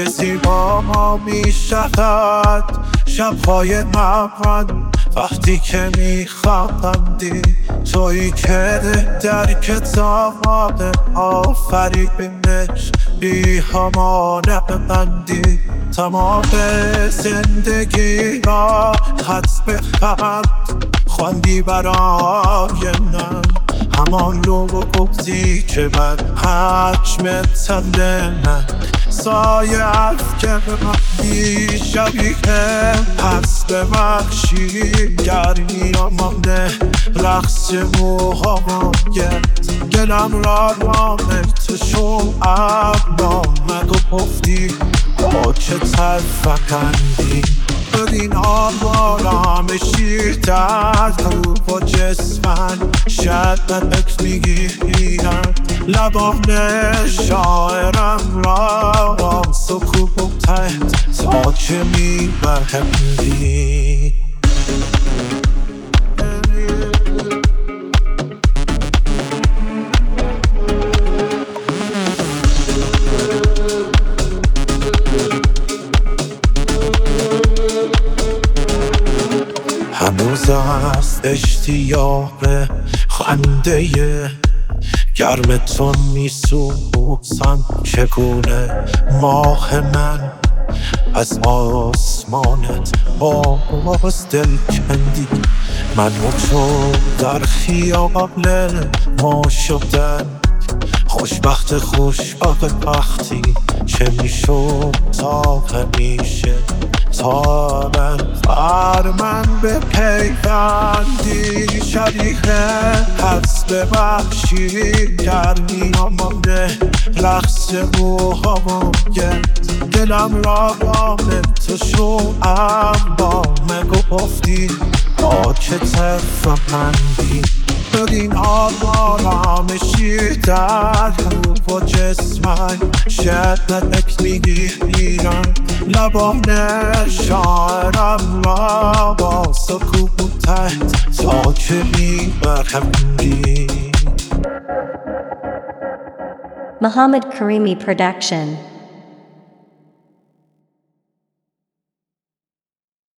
زیبا ما می شود شبهای من وقتی که می خواندی تویی که در کتاب آفرینش بی همانه ببندی تمام زندگی را خط به خط خواندی برای من همان رو گفتی که من حجم تن من سایه افکن به من بیشبیه پس ببخشی گرمی را مانده رقص موهامایه گلم را رامه تو شو اما مگو گفتی با چه ترفکندی بدین آرامشی در روح و جسمن شاید من اک میگیرم لبان شاعرم را سکوتت تا چه میبهندی هنوز از اشتیاق خنده گرم تو میسوزم چگونه ماه من از آسمانت باز دل کندی من و تو در خیال ما شدن خوشبخت وقتی چه میشد تا همیشه تا من بر من به پیوندی شریخه پس ببخشی گرمی آمانده رقص موهامایه دلم را رامه تو شو اما مگو گفتی با چه ترفمندی بدین آرامشی در روح و جسمن شاید من اک میگیرم لبان شاعرم را با سکوتت تا چه میبرهندی Muhammad Karimi Production.